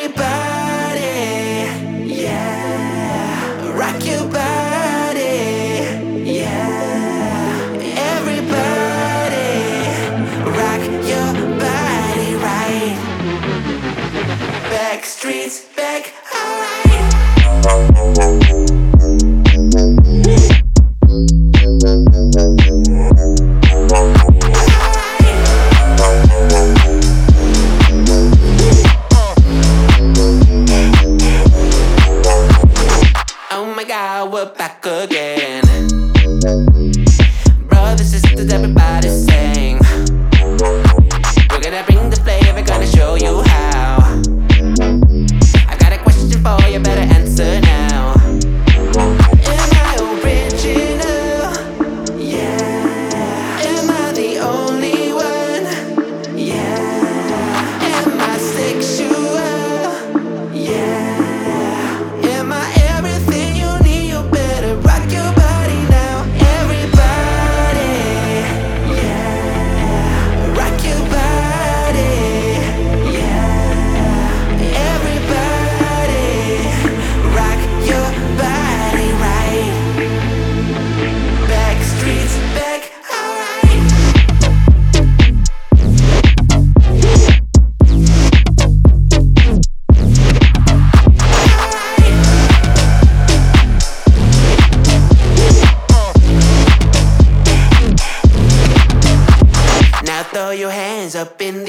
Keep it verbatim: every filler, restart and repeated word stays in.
Everybody, yeah, rock your body, yeah. Everybody, rock your body right. Back streets back, alright. Oh my God, we're back again. Brothers, sisters, everybody sing. We're gonna bring the flavor, gonna show you how. I got a question for you, better answer now. Am I original? Yeah. Am I the only one? Yeah. Am I sexual? Yeah. Am I everything you need? You better rock your body now. Everybody, yeah, rock your body, yeah. Everybody, rock your body right. Back streets back, alright. Now throw your hands up in